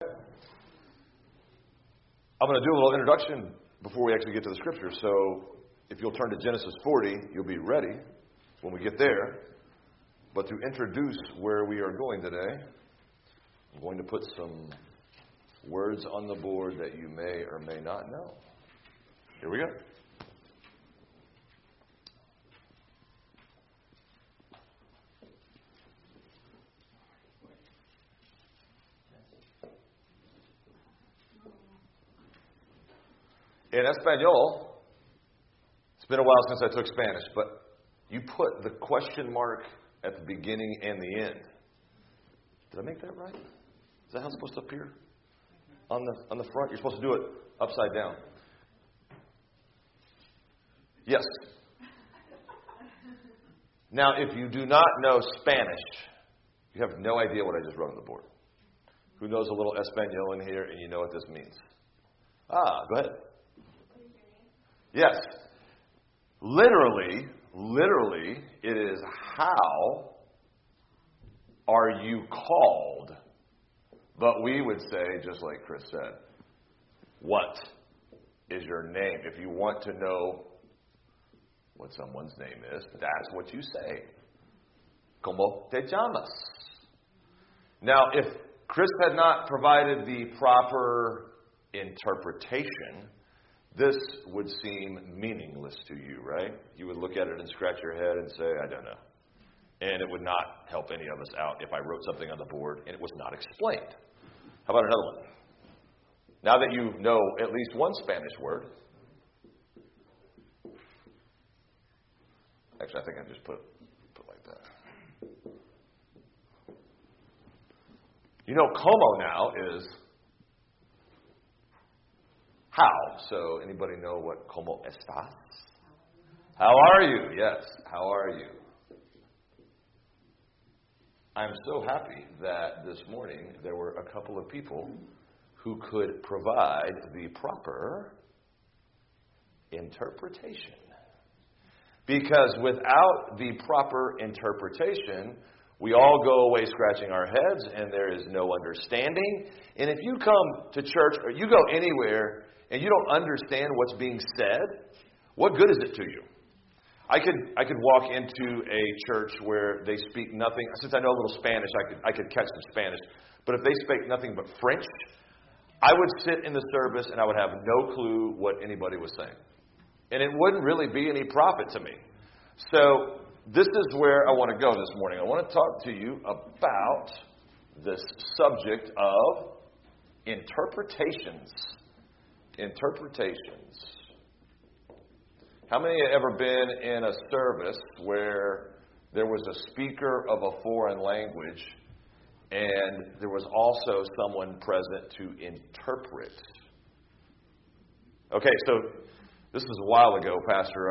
I'm going to do a little introduction before we actually get to the scripture. So if you'll turn to Genesis 40, you'll be ready when we get there. But to introduce where we are going today, I'm going to put some words on the board that you may or may not know. Here we go. In Espanol, it's been a while since I took Spanish, but you put the question mark at the beginning and the end. Did I make that right? Is that how it's supposed to appear? On the front? You're supposed to do it upside down. Yes. Now, if you do not know Spanish, you have no idea what I just wrote on the board. Who knows a little Espanol in here and you know what this means? Go ahead. Yes. Literally, it is how are you called? But we would say, just like Chris said, what is your name? If you want to know what someone's name is, that's what you say. ¿Cómo te llamas? Now, if Chris had not provided the proper interpretation, this would seem meaningless to you, right? You would look at it and scratch your head and say, I don't know. And it would not help any of us out if I wrote something on the board and it was not explained. How about another one? Now that you know at least one Spanish word. Actually, I think I just put like that. You know, como now is how. So anybody know what como estás? How are you? Yes, how are you? I'm so happy that this morning there were a couple of people who could provide the proper interpretation. Because without the proper interpretation, we all go away scratching our heads and there is no understanding. And if you come to church or you go anywhere and you don't understand what's being said, what good is it to you? I could walk into a church where they speak nothing. Since I know a little Spanish, I could catch some Spanish. But if they speak nothing but French, I would sit in the service and I would have no clue what anybody was saying. And it wouldn't really be any profit to me. So this is where I want to go this morning. I want to talk to you about this subject of interpretations. Interpretations. How many have ever been in a service where there was a speaker of a foreign language and there was also someone present to interpret? Okay, so this was a while ago, Pastor.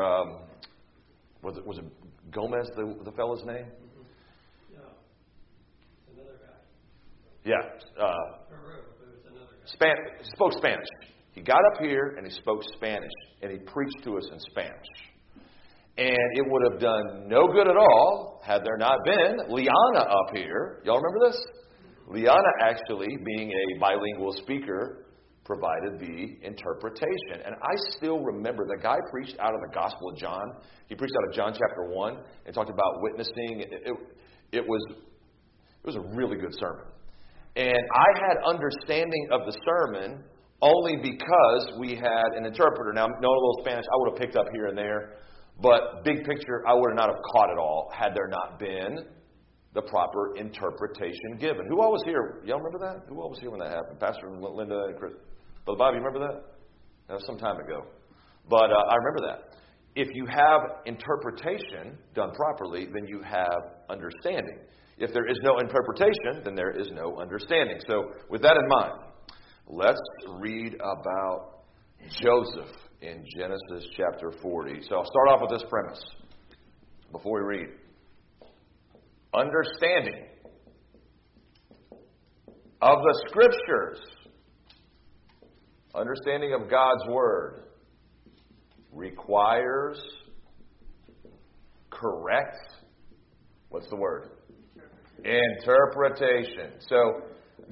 Was it Gomez, the fellow's name? No, another guy. Yeah. Peru, but it was another guy. Spoke Spanish. He got up here and he spoke Spanish, and he preached to us in Spanish. And it would have done no good at all had there not been Liana up here. Y'all remember this? Liana actually, being a bilingual speaker, provided the interpretation. And I still remember the guy preached out of the Gospel of John. He preached out of John chapter 1 and talked about witnessing. It was a really good sermon. And I had understanding of the sermon only because we had an interpreter. Now, knowing a little Spanish, I would have picked up here and there. But big picture, I would not have caught it all had there not been the proper interpretation given. Who all was here? Y'all remember that? Who all was here when that happened? Pastor Linda and Chris. Brother Bob, you remember that? That was some time ago. But I remember that. If you have interpretation done properly, then you have understanding. If there is no interpretation, then there is no understanding. So with that in mind, let's read about Joseph in Genesis chapter 40. So I'll start off with this premise before we read. Understanding of the Scriptures, understanding of God's Word, requires correct, what's the word? Interpretation. So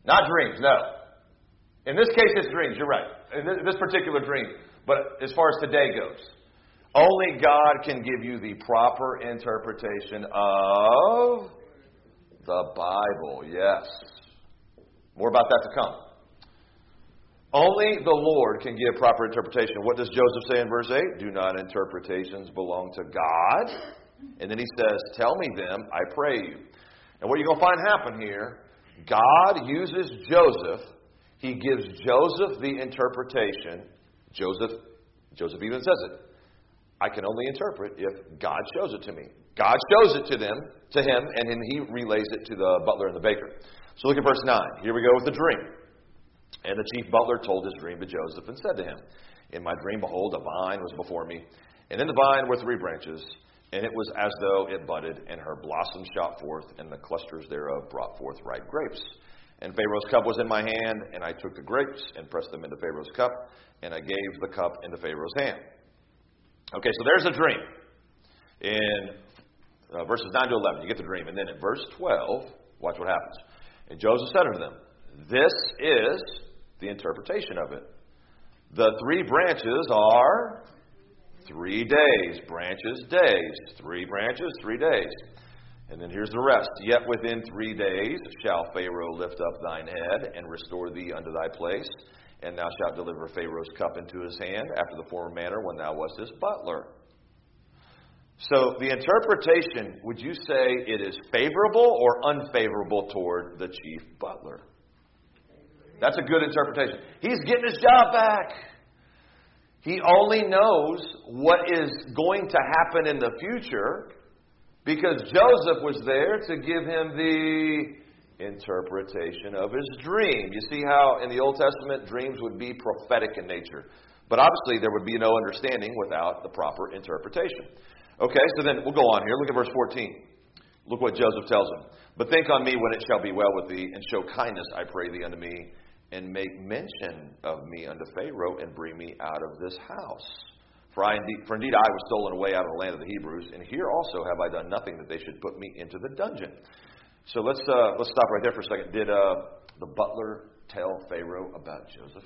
Not dreams, no. In this case, it's dreams. You're right. In this particular dream. But as far as today goes, only God can give you the proper interpretation of the Bible. Yes. More about that to come. Only the Lord can give proper interpretation. What does Joseph say in verse 8? Do not interpretations belong to God? And then he says, tell me them, I pray you. And what you're going to find happen here, God uses Joseph. He gives Joseph the interpretation. Joseph even says it. I can only interpret if God shows it to me. God shows it to him, and then he relays it to the butler and the baker. So look at verse 9. Here we go with the dream. And the chief butler told his dream to Joseph and said to him, in my dream, behold, a vine was before me, and in the vine were 3 branches, and it was as though it budded, and her blossoms shot forth, and the clusters thereof brought forth ripe grapes. And Pharaoh's cup was in my hand, and I took the grapes and pressed them into Pharaoh's cup, and I gave the cup into Pharaoh's hand. Okay, so there's a dream. In verses 9 to 11, you get the dream. And then in verse 12, watch what happens. And Joseph said unto them, this is the interpretation of it. The 3 branches are 3 days. Branches, days. 3 branches, 3 days. And then here's the rest. Yet within 3 days shall Pharaoh lift up thine head and restore thee unto thy place. And thou shalt deliver Pharaoh's cup into his hand after the former manner when thou wast his butler. So the interpretation, would you say it is favorable or unfavorable toward the chief butler? That's a good interpretation. He's getting his job back. He only knows what is going to happen in the future because Joseph was there to give him the interpretation of his dream. You see how in the Old Testament dreams would be prophetic in nature. But obviously there would be no understanding without the proper interpretation. Okay, so then we'll go on here. Look at verse 14. Look what Joseph tells him. But think on me when it shall be well with thee, and show kindness, I pray thee, unto me, and make mention of me unto Pharaoh, and bring me out of this house. For indeed I was stolen away out of the land of the Hebrews, and here also have I done nothing that they should put me into the dungeon. So let's stop right there for a second. Did the butler tell Pharaoh about Joseph?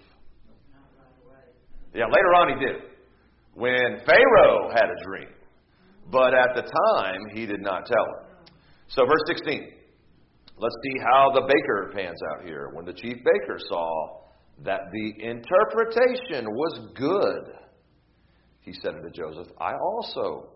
Yeah, later on he did. When Pharaoh had a dream. But at the time, he did not tell him. So verse 16. Let's see how the baker pans out here. When the chief baker saw that the interpretation was good, he said unto Joseph, I also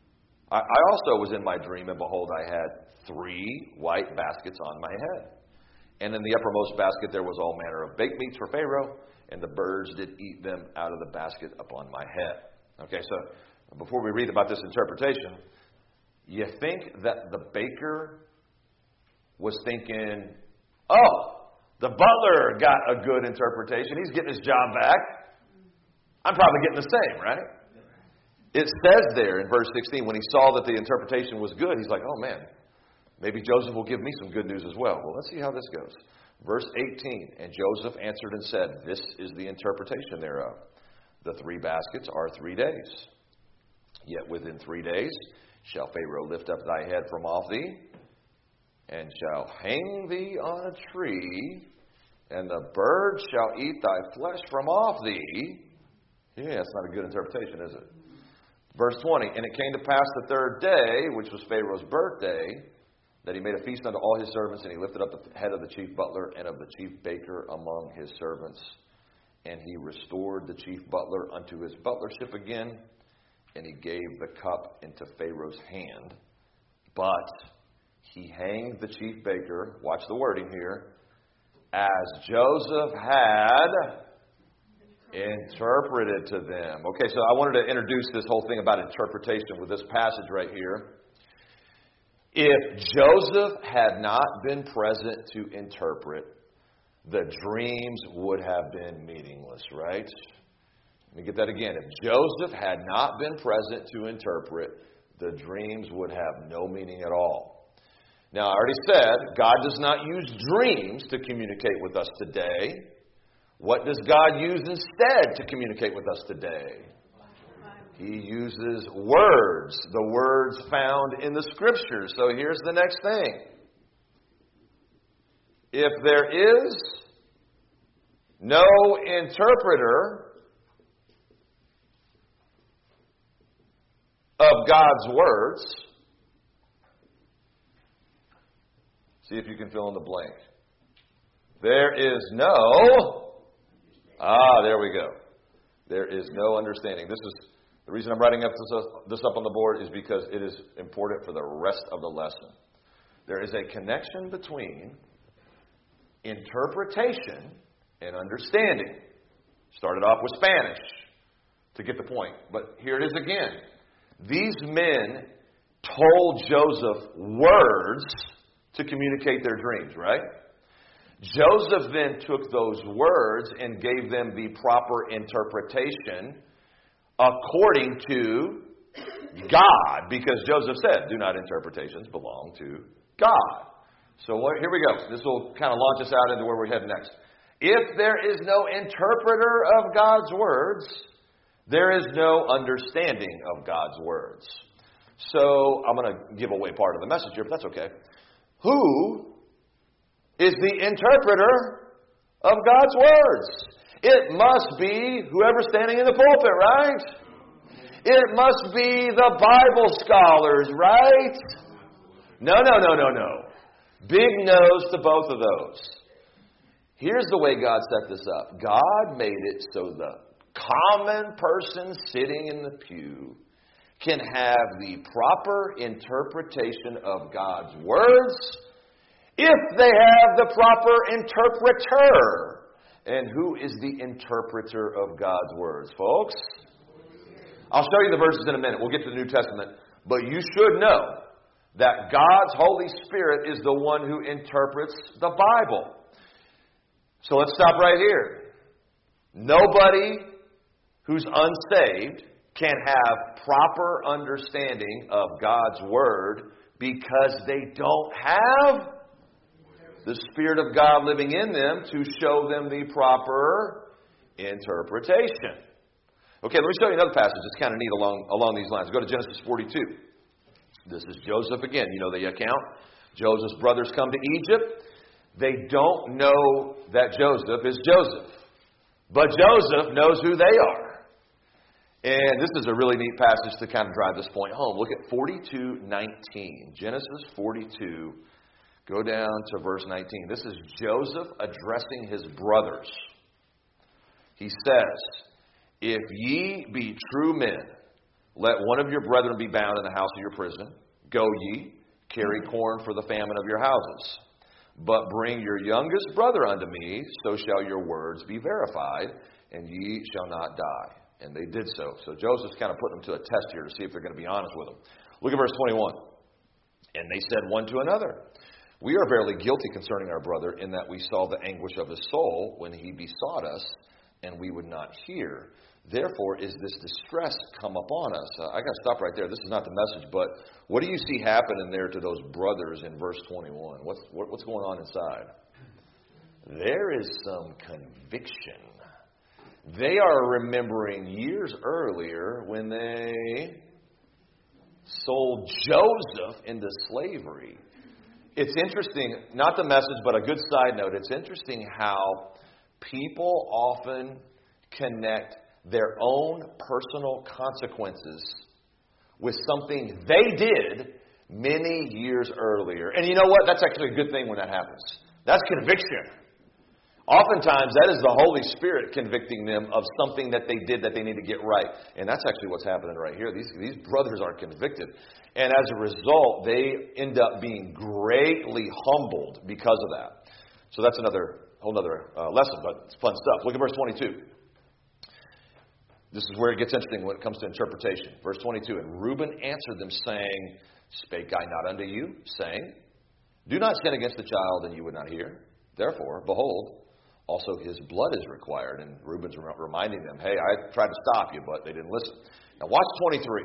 was in my dream, and behold, I had 3 white baskets on my head. And in the uppermost basket there was all manner of baked meats for Pharaoh, and the birds did eat them out of the basket upon my head. Okay, so before we read about this interpretation, you think that the baker was thinking, oh, the butler got a good interpretation. He's getting his job back. I'm probably getting the same, right? It says there in verse 16, when he saw that the interpretation was good, he's like, oh man, maybe Joseph will give me some good news as well. Well, let's see how this goes. Verse 18, and Joseph answered and said, this is the interpretation thereof. The 3 baskets are 3 days. Yet within 3 days shall Pharaoh lift up thy head from off thee, and shall hang thee on a tree, and the birds shall eat thy flesh from off thee. Yeah, that's not a good interpretation, is it? Verse 20, and it came to pass the 3rd day, which was Pharaoh's birthday, that he made a feast unto all his servants, and he lifted up the head of the chief butler and of the chief baker among his servants. And he restored the chief butler unto his butlership again, and he gave the cup into Pharaoh's hand. But he hanged the chief baker, watch the wording here, as Joseph had interpreted to them. Okay, so I wanted to introduce this whole thing about interpretation with this passage right here. If Joseph had not been present to interpret, the dreams would have been meaningless, right? Let me get that again. If Joseph had not been present to interpret, the dreams would have no meaning at all. Now, I already said, God does not use dreams to communicate with us today. What does God use instead to communicate with us today? He uses words, the words found in the Scriptures. So here's the next thing. If there is no interpreter of God's words, see if you can fill in the blank. There is no, there we go. There is no understanding. This is the reason I'm writing this up on the board is because it is important for the rest of the lesson. There is a connection between interpretation and understanding. Started off with Spanish to get the point, but here it is again. These men told Joseph words to communicate their dreams, right? Joseph then took those words and gave them the proper interpretation according to God, because Joseph said, do not interpretations belong to God. So here we go. This will kind of launch us out into where we head next. If there is no interpreter of God's words, there is no understanding of God's words. So I'm going to give away part of the message here, but that's okay. Who is the interpreter of God's words? It must be whoever's standing in the pulpit, right? It must be the Bible scholars, right? No. Big no's to both of those. Here's the way God set this up. God made it so the common person sitting in the pew can have the proper interpretation of God's words if they have the proper interpreter. And who is the interpreter of God's words, folks? I'll show you the verses in a minute. We'll get to the New Testament. But you should know that God's Holy Spirit is the one who interprets the Bible. So let's stop right here. Nobody who's unsaved can have proper understanding of God's Word because they don't have the Spirit of God living in them to show them the proper interpretation. Okay, let me show you another passage that's kind of neat along these lines. Go to Genesis 42. This is Joseph again. You know the account. Joseph's brothers come to Egypt. They don't know that Joseph is Joseph. But Joseph knows who they are. And this is a really neat passage to kind of drive this point home. Look at 42:19. Genesis 42. Go down to verse 19. This is Joseph addressing his brothers. He says, if ye be true men, let one of your brethren be bound in the house of your prison. Go ye, carry corn for the famine of your houses. But bring your youngest brother unto me, so shall your words be verified, and ye shall not die. And they did so. So Joseph's kind of putting them to a test here to see if they're going to be honest with him. Look at verse 21. And they said one to another, we are verily guilty concerning our brother, in that we saw the anguish of his soul when he besought us, and we would not hear. Therefore is this distress come upon us. I got to stop right there. This is not the message, but what do you see happening there to those brothers in verse 21? What's going on inside? There is some conviction. They are remembering years earlier when they sold Joseph into slavery. It's interesting, not the message, but a good side note. It's interesting how people often connect their own personal consequences with something they did many years earlier. And you know what? That's actually a good thing when that happens. That's conviction. Oftentimes, that is the Holy Spirit convicting them of something that they did that they need to get right. And that's actually what's happening right here. These brothers are convicted. And as a result, they end up being greatly humbled because of that. So that's whole other lesson, but it's fun stuff. Look at verse 22. This is where it gets interesting when it comes to interpretation. Verse 22, and Reuben answered them, saying, spake I not unto you, saying, do not sin against the child, and you would not hear. Therefore, behold, also his blood is required. And Reuben's reminding them, hey, I tried to stop you, but they didn't listen. Now watch 23.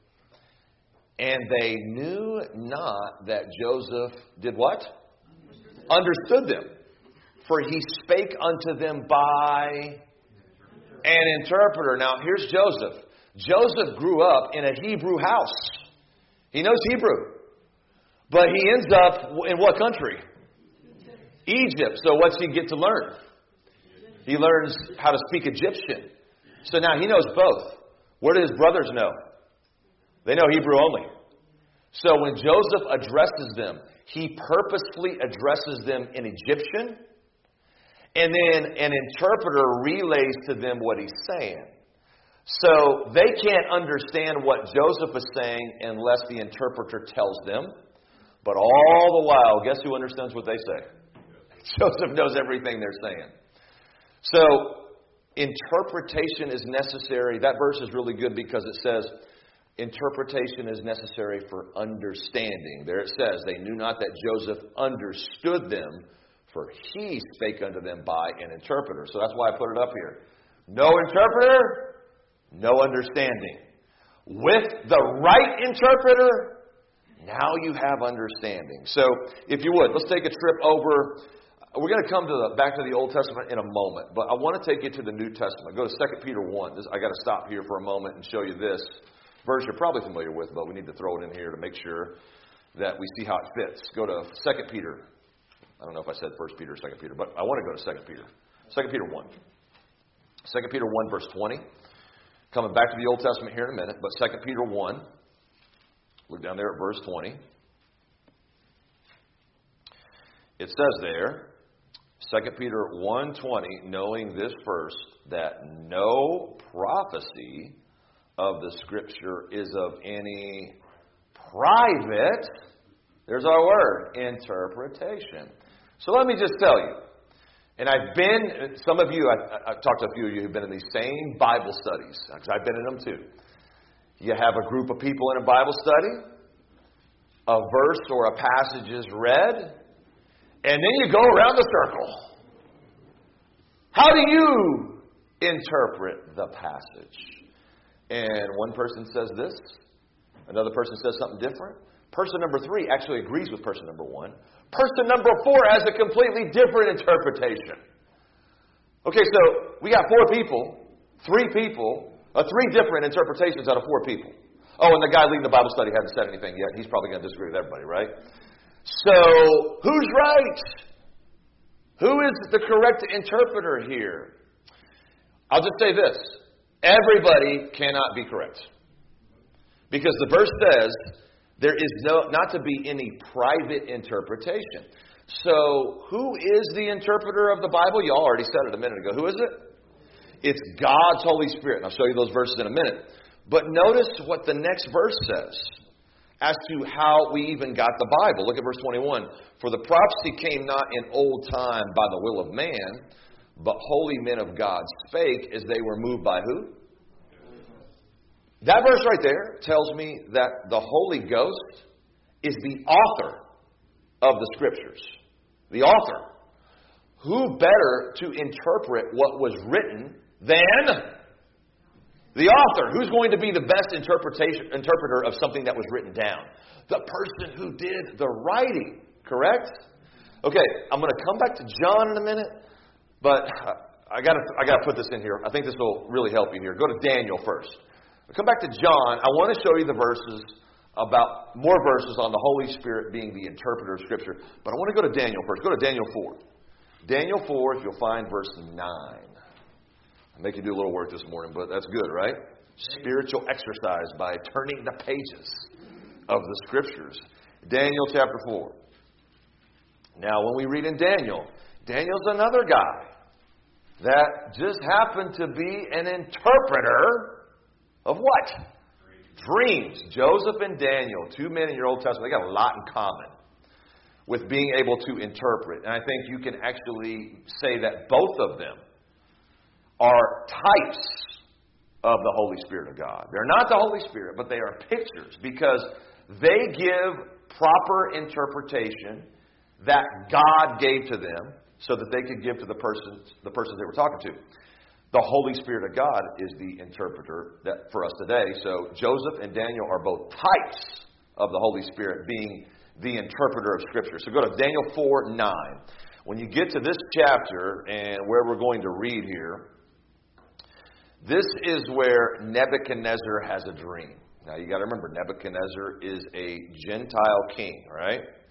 And they knew not that Joseph did what? Understood them. For he spake unto them by an interpreter. Now, here's Joseph. Joseph grew up in a Hebrew house. He knows Hebrew. But he ends up in what country? Egypt. So what's he get to learn? He learns how to speak Egyptian. So now he knows both. What do his brothers know? They know Hebrew only. So when Joseph addresses them, he purposefully addresses them in Egyptian. And then an interpreter relays to them what he's saying. So they can't understand what Joseph is saying unless the interpreter tells them. But all the while, guess who understands what they say? Joseph knows everything they're saying. So interpretation is necessary. That verse is really good because it says interpretation is necessary for understanding. There it says, they knew not that Joseph understood them, for he spake unto them by an interpreter. So that's why I put it up here. No interpreter, no understanding. With the right interpreter, now you have understanding. So if you would, let's take a trip over. We're going to come back to the Old Testament in a moment, but I want to take you to the New Testament. Go to 2 Peter 1. I got to stop here for a moment and show you this verse you're probably familiar with, but we need to throw it in here to make sure that we see how it fits. Go to 2 Peter. I don't know if I said 1 Peter or 2 Peter, but I want to go to 2 Peter. 2 Peter 1. 2 Peter 1, verse 20. Coming back to the Old Testament here in a minute, but 2 Peter 1. Look down there at verse 20. It says there, 2 Peter 1:20, knowing this first, that no prophecy of the Scripture is of any private, there's our word, interpretation. So let me just tell you, and some of you, I've talked to a few of you who've been in these same Bible studies, because I've been in them too. You have a group of people in a Bible study, a verse or a passage is read, and then you go around the circle. How do you interpret the passage? And one person says this, another person says something different. Person number 3 actually agrees with person number 1. Person number 4 has a completely different interpretation. Okay, so we got 4 people, 3 different interpretations out of 4 people. Oh, and the guy leading the Bible study hasn't said anything yet. He's probably going to disagree with everybody, right? So, who's right? Who is the correct interpreter here? I'll just say this. Everybody cannot be correct. Because the verse says there is not to be any private interpretation. So, who is the interpreter of the Bible? You all already said it a minute ago. Who is it? It's God's Holy Spirit. And I'll show you those verses in a minute. But notice what the next verse says as to how we even got the Bible. Look at verse 21. For the prophecy came not in old time by the will of man, but holy men of God spake as they were moved by who? That verse right there tells me that the Holy Ghost is the author of the Scriptures. The author. Who better to interpret what was written than the author? Who's going to be the best interpreter of something that was written down? The person who did the writing, correct? Okay, I'm going to come back to John in a minute, but I got to put this in here. I think this will really help you here. Go to Daniel first. I'll come back to John. I want to show you the verses about more verses on the Holy Spirit being the interpreter of Scripture, but I want to go to Daniel first. Go to Daniel 4. Daniel 4, if you'll find verse 9. I make you do a little work this morning, but that's good, right? Spiritual exercise by turning the pages of the Scriptures. Daniel chapter 4. Now, when we read in Daniel, Daniel's another guy that just happened to be an interpreter of what? Dreams. Joseph and Daniel, 2 men in your Old Testament, they got a lot in common with being able to interpret. And I think you can actually say that both of them are types of the Holy Spirit of God. They're not the Holy Spirit, but they are pictures because they give proper interpretation that God gave to them so that they could give to the persons they were talking to. The Holy Spirit of God is the interpreter that for us today. So Joseph and Daniel are both types of the Holy Spirit being the interpreter of Scripture. So go to Daniel 4:9. When you get to this chapter and where we're going to read here, this is where Nebuchadnezzar has a dream. Now you got to remember, Nebuchadnezzar is a Gentile king, right?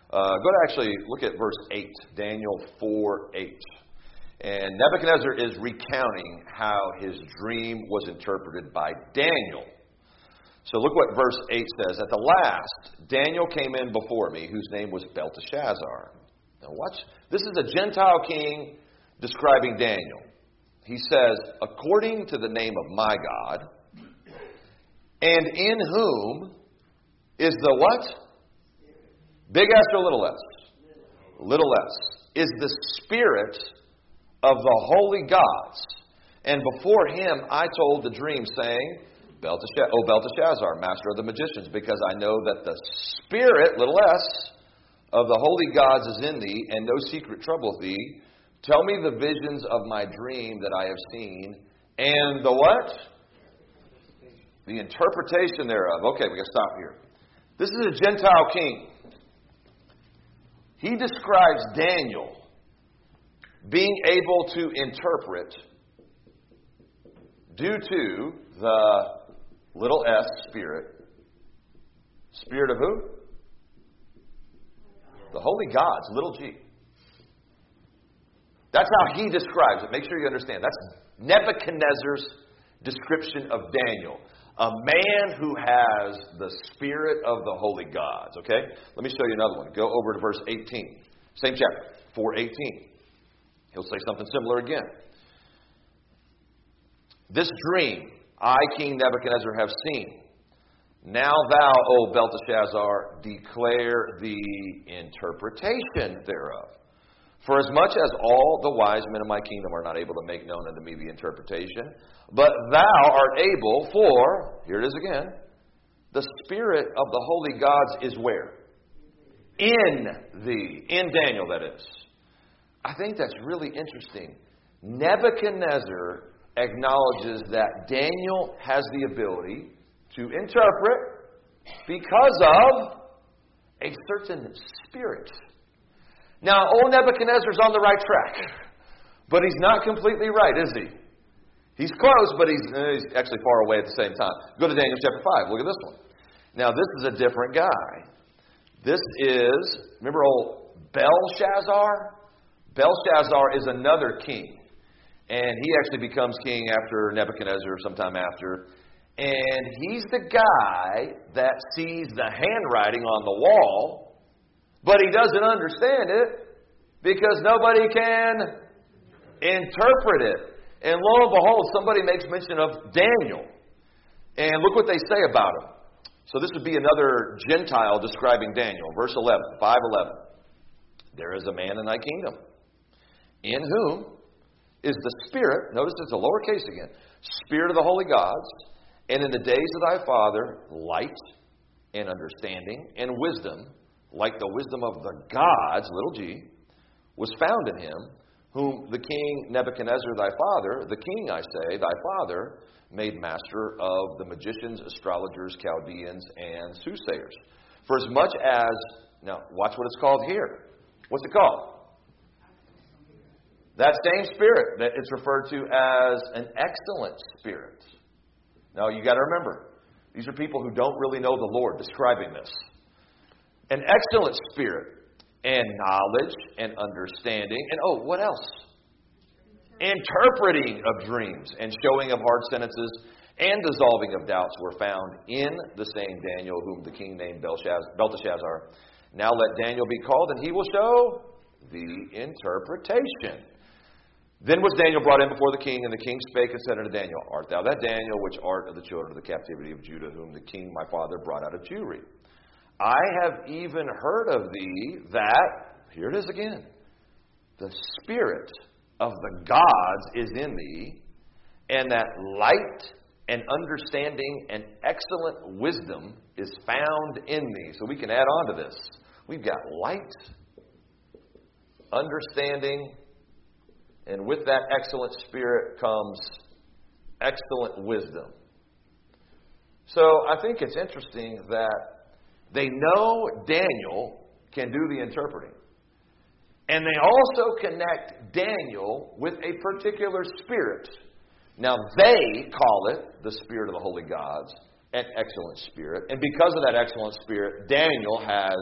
Look at verse 8, Daniel 4:8. And Nebuchadnezzar is recounting how his dream was interpreted by Daniel. So look what verse 8 says. At the last, Daniel came in before me, whose name was Belteshazzar. Now watch. This is a Gentile king describing Daniel. He says, according to the name of my God, and in whom is the what? Big S or little s? Little s. Is the spirit of the holy gods. And before him I told the dream, saying, O Belteshazzar, master of the magicians, because I know that the spirit, little s, of the holy gods is in thee, and no secret troubleth thee. Tell me the visions of my dream that I have seen, and the what? The interpretation thereof. Okay, we got to stop here. This is a Gentile king. He describes Daniel being able to interpret due to the little s spirit. Spirit of who? The holy gods, little g. That's how he describes it. Make sure you understand. That's Nebuchadnezzar's description of Daniel. A man who has the spirit of the holy gods. Okay? Let me show you another one. Go over to verse 18. Same chapter, 4:18. He'll say something similar again. This dream I, King Nebuchadnezzar, have seen. Now thou, O Belteshazzar, declare the interpretation thereof. For as much as all the wise men of my kingdom are not able to make known unto me the interpretation, but thou art able, for, here it is again, the spirit of the holy gods is where? In thee. In Daniel, that is. I think that's really interesting. Nebuchadnezzar acknowledges that Daniel has the ability to interpret because of a certain spirit. Now, old Nebuchadnezzar's on the right track, but he's not completely right, is he? He's close, but he's actually far away at the same time. Go to Daniel chapter 5. Look at this one. Now, this is a different guy. This is, remember old Belshazzar? Belshazzar is another king. And he actually becomes king after Nebuchadnezzar, sometime after. And he's the guy that sees the handwriting on the wall, but he doesn't understand it because nobody can interpret it. And lo and behold, somebody makes mention of Daniel. And look what they say about him. So this would be another Gentile describing Daniel. Verse 11, 5:11. There is a man in thy kingdom, in whom is the spirit, notice it's a lowercase again, spirit of the holy gods, and in the days of thy father, light and understanding and wisdom, like the wisdom of the gods, little g, was found in him, whom the king Nebuchadnezzar thy father, the king, I say, thy father, made master of the magicians, astrologers, Chaldeans, and soothsayers. For as much as, now watch what it's called here. What's it called? That same spirit that it's referred to as an excellent spirit. Now you got to remember, these are people who don't really know the Lord describing this. An excellent spirit and knowledge and understanding and what else? Interpreting of dreams and showing of hard sentences and dissolving of doubts were found in the same Daniel, whom the king named Belteshazzar. Now let Daniel be called, and he will show the interpretation. Then was Daniel brought in before the king, and the king spake and said unto Daniel, Art thou that Daniel, which art of the children of the captivity of Judah, whom the king my father brought out of Jewry? I have even heard of thee that, here it is again, the spirit of the gods is in thee, and that light and understanding and excellent wisdom is found in thee. So we can add on to this. We've got light, understanding, and with that excellent spirit comes excellent wisdom. So I think it's interesting that they know Daniel can do the interpreting. And they also connect Daniel with a particular spirit. Now they call it the spirit of the holy gods, an excellent spirit. And because of that excellent spirit, Daniel has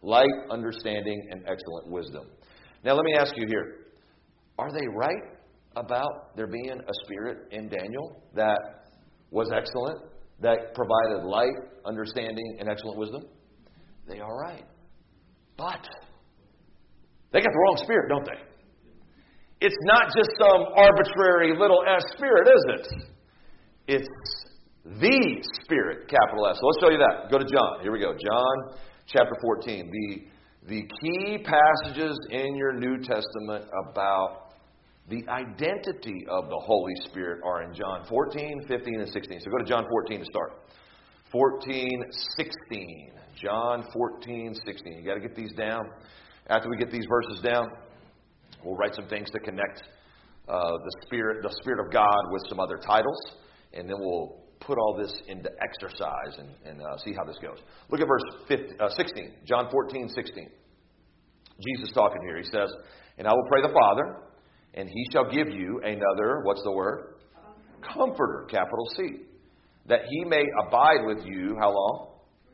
light, understanding, and excellent wisdom. Now let me ask you here. Are they right about there being a spirit in Daniel that was excellent, that provided light, understanding, and excellent wisdom? They are right. But they got the wrong spirit, don't they? It's not just some arbitrary little s spirit, is it? It's the Spirit, capital S. So let's show you that. Go to John. Here we go. John chapter 14. The key passages in your New Testament about the identity of the Holy Spirit are in John 14, 15, and 16. So go to John 14 to start. 14, 16. John 14, 16. You got to get these down. After we get these verses down, we'll write some things to connect the Spirit of God with some other titles. And then we'll put all this into exercise and see how this goes. Look at verse 16. John 14, 16. Jesus talking here. He says, "And I will pray the Father, and He shall give you another," what's the word? Comforter, capital C. "That He may abide with you," how long?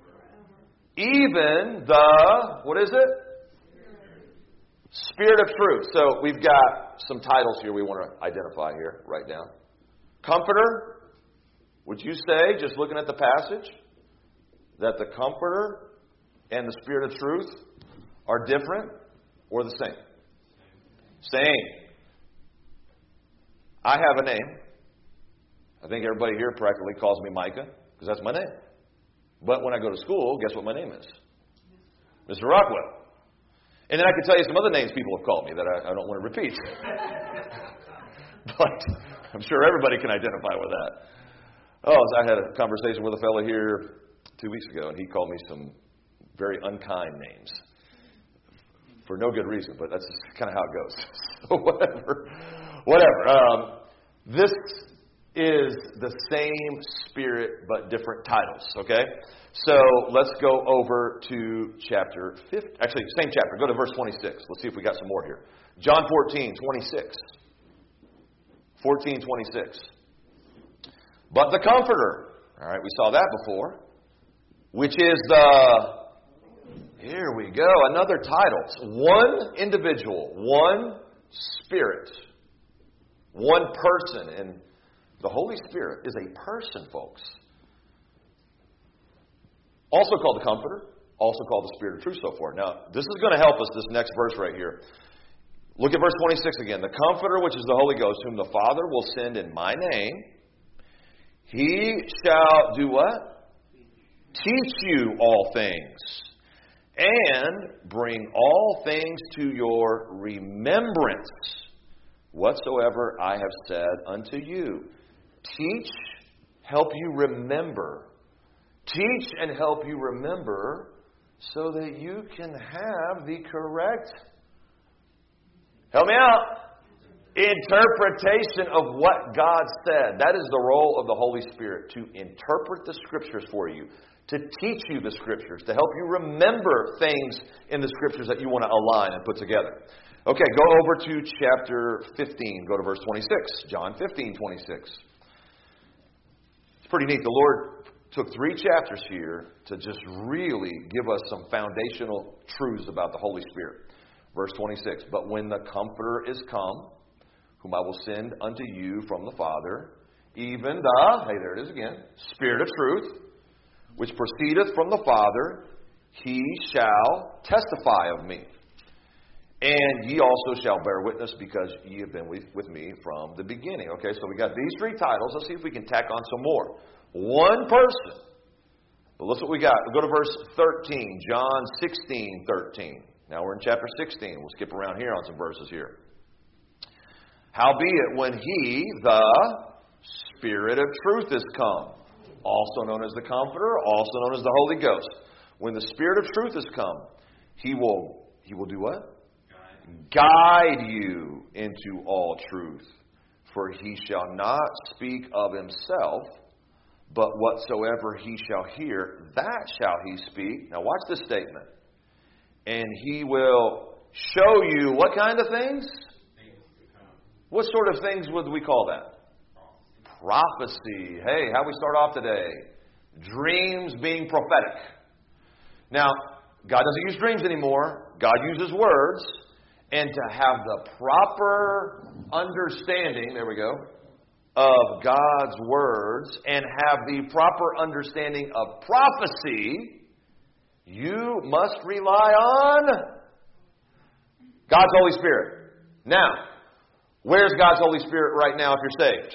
"Even the," what is it? Spirit of truth. So we've got some titles here we want to identify here. Write down. Comforter. Would you say, just looking at the passage, that the Comforter and the Spirit of truth are different or the same? Same. I have a name. I think everybody here practically calls me Micah, because that's my name. But when I go to school, guess what my name is? Mr. Rockwell. And then I can tell you some other names people have called me that I don't want to repeat. But I'm sure everybody can identify with that. I had a conversation with a fellow here 2 weeks ago, and he called me some very unkind names for no good reason, but that's kind of how it goes. So whatever. This is the same Spirit, but different titles, okay? So let's go over to chapter 50. Actually, same chapter. Go to verse 26. Let's see if we got some more here. John 14, 26. 14, 26. "But the Comforter," all right, we saw that before, "which is the," here we go, another title. One individual, one Spirit, one person. And the Holy Spirit is a person, folks. Also called the Comforter, also called the Spirit of truth, so forth. Now, this is going to help us, this next verse right here. Look at verse 26 again. "The Comforter, which is the Holy Ghost, whom the Father will send in my name, He shall" do what? "Teach you all things, and bring all things to your remembrance, whatsoever I have said unto you." Teach, help you remember. Teach and help you remember so that you can have the correct, help me out, interpretation of what God said. That is the role of the Holy Spirit, to interpret the Scriptures for you, to teach you the Scriptures, to help you remember things in the Scriptures that you want to align and put together. Okay, go over to chapter 15. Go to verse 26. John 15, 26. It's pretty neat. The Lord took 3 chapters here to just really give us some foundational truths about the Holy Spirit. Verse 26. "But when the Comforter is come, whom I will send unto you from the Father, even the," hey, there it is again, "Spirit of truth, which proceedeth from the Father, He shall testify of me. And ye also shall bear witness, because ye have been with me from the beginning." Okay, so we got these 3 titles. Let's see if we can tack on some more. One person. But look what we got. We'll go to verse 13. John 16, 13. Now we're in chapter 16. We'll skip around here on some verses here. "Howbeit, when He, the Spirit of truth, is come," also known as the Comforter, also known as the Holy Ghost. When the Spirit of truth is come, He will do what? Guide you into all truth. For He shall not speak of Himself, but whatsoever He shall hear, that shall He speak. Now watch this statement. "And He will show you" what kind of things? What sort of things would we call that? Prophecy. Hey, how we start off today? Dreams being prophetic. Now, God doesn't use dreams anymore. God uses words. And to have the proper understanding, there we go, of God's words and have the proper understanding of prophecy, you must rely on God's Holy Spirit. Now, where's God's Holy Spirit right now if you're saved?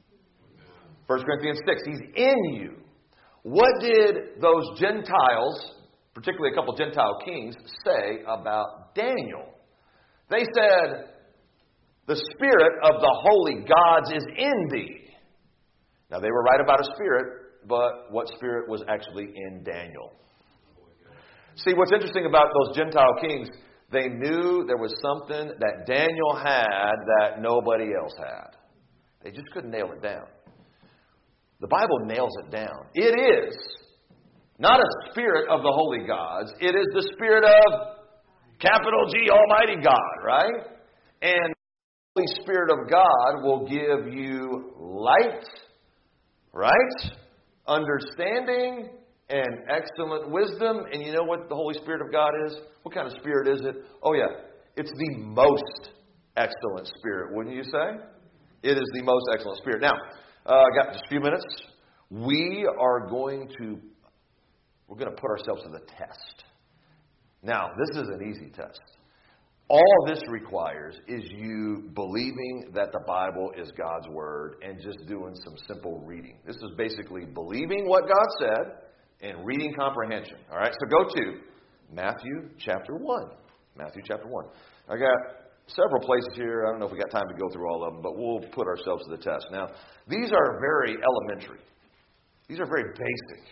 1 Corinthians 6. He's in you. What did those Gentiles, particularly a couple Gentile kings, say about Daniel? They said, the spirit of the holy gods is in thee. Now, they were right about a spirit, but what spirit was actually in Daniel? See, what's interesting about those Gentile kings, they knew there was something that Daniel had that nobody else had. They just couldn't nail it down. The Bible nails it down. It is not a spirit of the holy gods. It is the spirit of capital G, Almighty God, right? And the Holy Spirit of God will give you light, right? Understanding and excellent wisdom. And you know what the Holy Spirit of God is? What kind of spirit is it? Oh, yeah. It's the most excellent spirit, wouldn't you say? It is the most excellent spirit. Now, I got just a few minutes. We're going to put ourselves to the test. Now, this is an easy test. All this requires is you believing that the Bible is God's Word and just doing some simple reading. This is basically believing what God said and reading comprehension. All right, so go to Matthew chapter 1. Matthew chapter 1. I got several places here. I don't know if we got time to go through all of them, but we'll put ourselves to the test. Now, these are very elementary. These are very basic.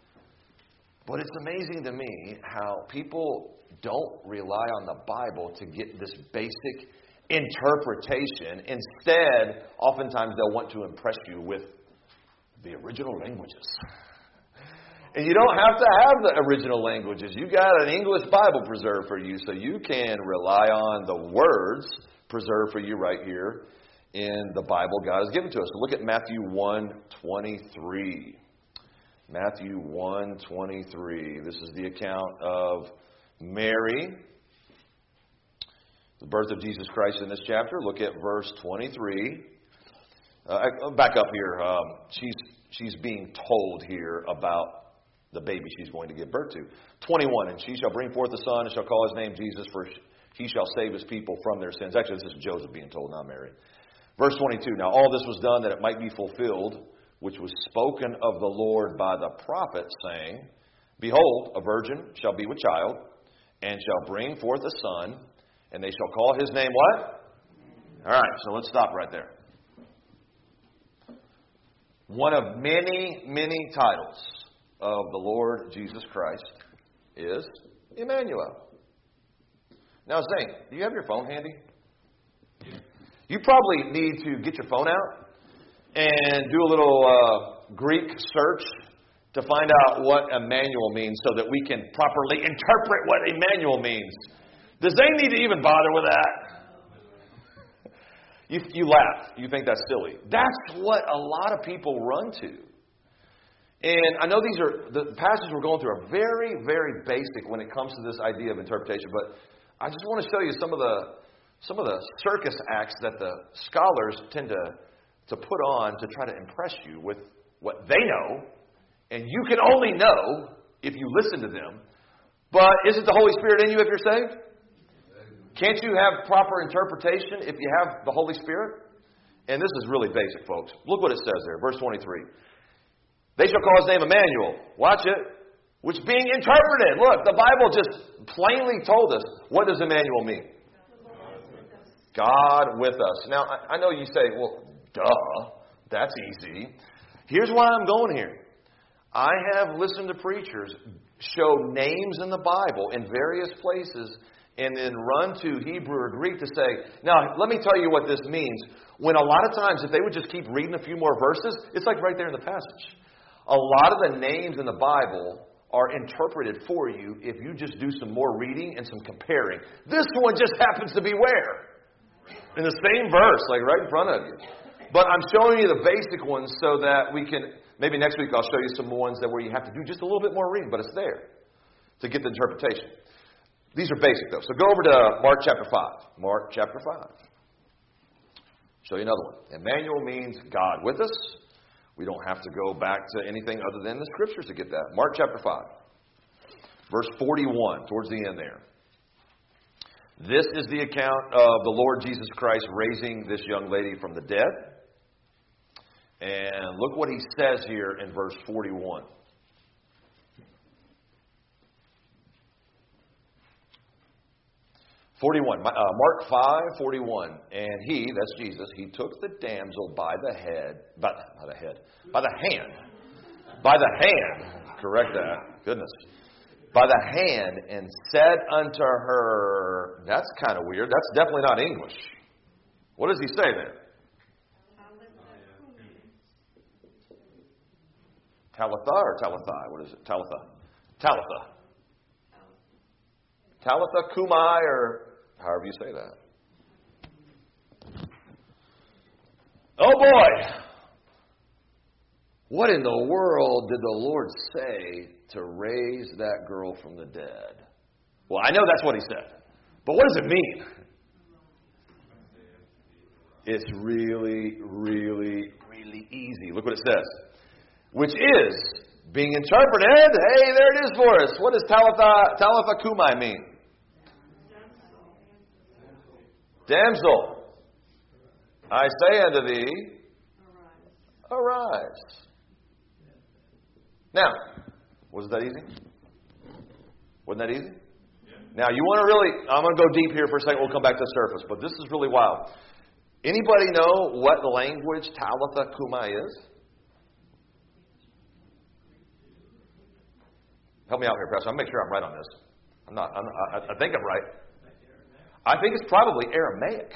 But it's amazing to me how people don't rely on the Bible to get this basic interpretation. Instead, oftentimes they'll want to impress you with the original languages. And you don't have to have the original languages. You got an English Bible preserved for you, so you can rely on the words preserved for you right here in the Bible God has given to us. So look at Matthew 1:23. Matthew 1:23. This is the account of Mary, the birth of Jesus Christ in this chapter. Look at verse 23. Back up here. She's being told here about the baby she's going to give birth to. 21. And she shall bring forth a son and shall call his name Jesus, for he shall save his people from their sins. Actually, this is Joseph being told, not Mary. Verse 22. Now all this was done that it might be fulfilled, which was spoken of the Lord by the prophet, saying, Behold, a virgin shall be with child, and shall bring forth a son, and they shall call his name what? All right, so let's stop right there. One of many, many titles of the Lord Jesus Christ is Emmanuel. Now, Zane, do you have your phone handy? You probably need to get your phone out and do a little Greek search to find out what Emmanuel means so that we can properly interpret what Emmanuel means. Does Zane need to even bother with that? You laugh. You think that's silly. That's what a lot of people run to. And I know the passages we're going through are very, very basic when it comes to this idea of interpretation, but I just want to show you some of the circus acts that the scholars tend to put on to try to impress you with what they know, and you can only know if you listen to them. But isn't the Holy Spirit in you if you're saved? Can't you have proper interpretation if you have the Holy Spirit? And this is really basic, folks. Look what it says there, verse 23. They shall call his name Emmanuel. Watch it. Which being interpreted. Look, the Bible just plainly told us. What does Emmanuel mean? God with us. Now, I know you say, well, duh, that's easy. Here's why I'm going here. I have listened to preachers show names in the Bible in various places and then run to Hebrew or Greek to say, now, let me tell you what this means. When a lot of times, if they would just keep reading a few more verses, it's like right there in the passage. A lot of the names in the Bible are interpreted for you if you just do some more reading and some comparing. This one just happens to be where? In the same verse, like right in front of you. But I'm showing you the basic ones so that we can, maybe next week I'll show you some ones that where you have to do just a little bit more reading, but it's there. to get the interpretation. These are basic, though. So go over to Mark chapter 5. Mark chapter 5. Show you another one. Emmanuel means God with us. We don't have to go back to anything other than the Scriptures to get that. Mark chapter 5. Verse 41, towards the end there. This is the account of the Lord Jesus Christ raising this young lady from the dead. And look what he says here in verse 41. Mark 5:41, and he, that's Jesus, he took the damsel by the hand, correct that, goodness, by the hand, and said unto her, that's kind of weird, that's definitely not English. What does he say there? Talitha or Talitha? What is it? Talitha. Talitha. Talitha Kumai, or however you say that. Oh boy! What in the world did the Lord say to raise that girl from the dead? Well, I know that's what he said. But what does it mean? It's really, really, really easy. Look what it says. Which is being interpreted. Hey, there it is for us. What does Talitha Kumai mean? Damsel, I say unto thee, arise. Now, wasn't that easy? Wasn't that easy? Yeah. Now, you want to really, I'm going to go deep here for a second. We'll come back to the surface. But this is really wild. Anybody know what the language Talitha Kumai is? Help me out here, Pastor. I'll make sure I'm right on this. I think I'm right. I think it's probably Aramaic.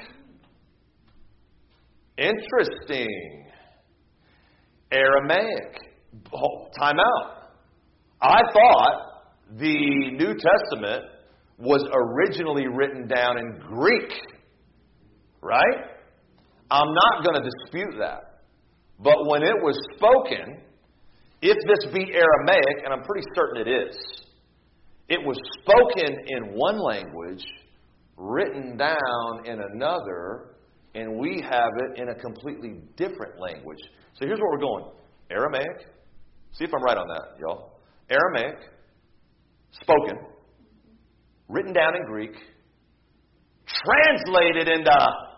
Interesting. Aramaic. Time out. I thought the New Testament was originally written down in Greek. Right? I'm not going to dispute that. But when it was spoken, if this be Aramaic, and I'm pretty certain it is, it was spoken in one language, written down in another, and we have it in a completely different language. So here's where we're going. Aramaic. See if I'm right on that, y'all. Aramaic, spoken, written down in Greek, translated into,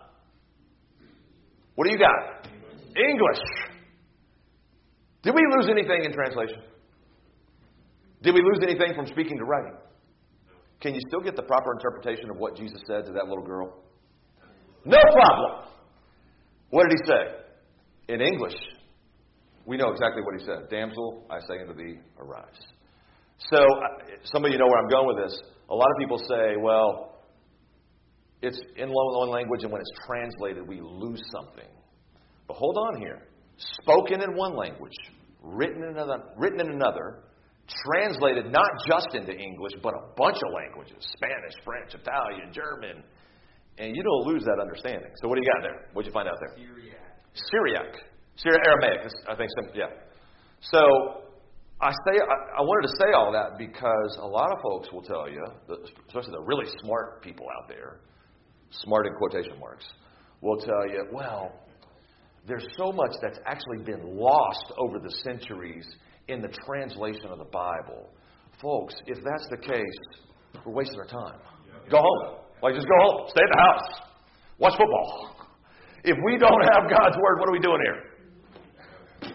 what do you got? English. Did we lose anything in translation? Did we lose anything from speaking to writing? Can you still get the proper interpretation of what Jesus said to that little girl? No problem. What did he say? In English, we know exactly what he said. Damsel, I say unto thee, arise. So, some of you know where I'm going with this. A lot of people say, well, it's in one language, and when it's translated, we lose something. But hold on here. Spoken in one language, written in another, translated not just into English, but a bunch of languages. Spanish, French, Italian, German. And you don't lose that understanding. So what do you got there? What did you find out there? Syriac. Aramaic. I think some, yeah. So I wanted to say all that because a lot of folks will tell you, especially the really smart people out there, smart in quotation marks, will tell you, well, there's so much that's actually been lost over the centuries in the translation of the Bible. Folks, if that's the case, we're wasting our time. Go home. Just go home. Stay at the house. Watch football. If we don't have God's Word, what are we doing here?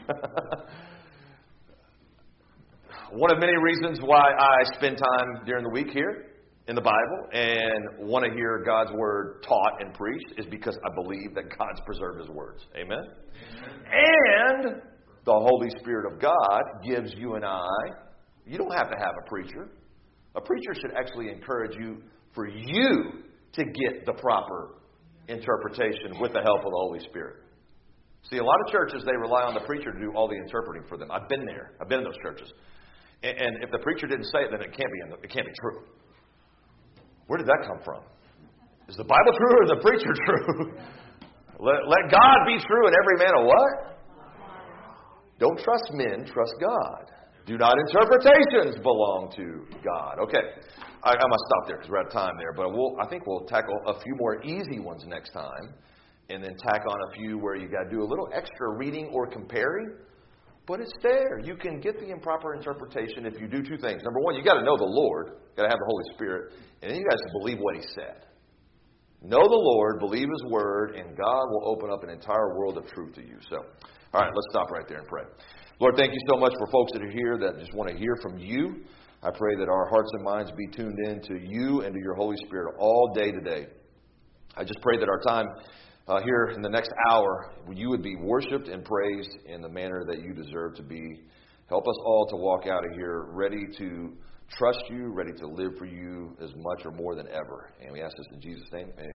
One of many reasons why I spend time during the week here in the Bible and want to hear God's Word taught and preached is because I believe that God's preserved His words. Amen? And the Holy Spirit of God gives you and I, you don't have to have a preacher. A preacher should actually encourage you for you to get the proper interpretation with the help of the Holy Spirit. See, a lot of churches, they rely on the preacher to do all the interpreting for them. I've been there. I've been in those churches. And if the preacher didn't say it, then it can't be true. Where did that come from? Is the Bible true or the preacher true? Let God be true and every man a what? Don't trust men, trust God. Do not interpretations belong to God? Okay, I'm going to stop there because we're out of time there. But I think we'll tackle a few more easy ones next time. And then tack on a few where you got to do a little extra reading or comparing. But it's there. You can get the improper interpretation if you do two things. Number one, you got to know the Lord. You got to have the Holy Spirit. And then you guys believe what He said. Know the Lord, believe His Word, and God will open up an entire world of truth to you. So, all right, let's stop right there and pray. Lord, thank you so much for folks that are here that just want to hear from you. I pray that our hearts and minds be tuned in to you and to your Holy Spirit all day today. I just pray that our time here in the next hour, you would be worshiped and praised in the manner that you deserve to be. Help us all to walk out of here ready to trust you, ready to live for you as much or more than ever. And we ask this in Jesus' name. Amen.